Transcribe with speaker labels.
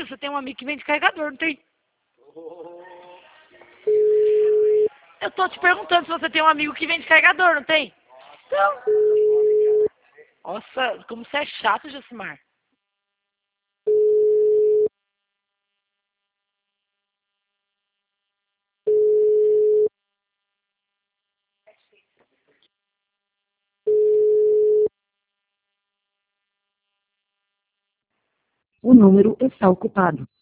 Speaker 1: você tem um amigo que vende carregador, não tem? Eu tô te perguntando se você tem um amigo que vende carregador, não tem? Então. Nossa, como você é chato, Josimar.
Speaker 2: O número está ocupado.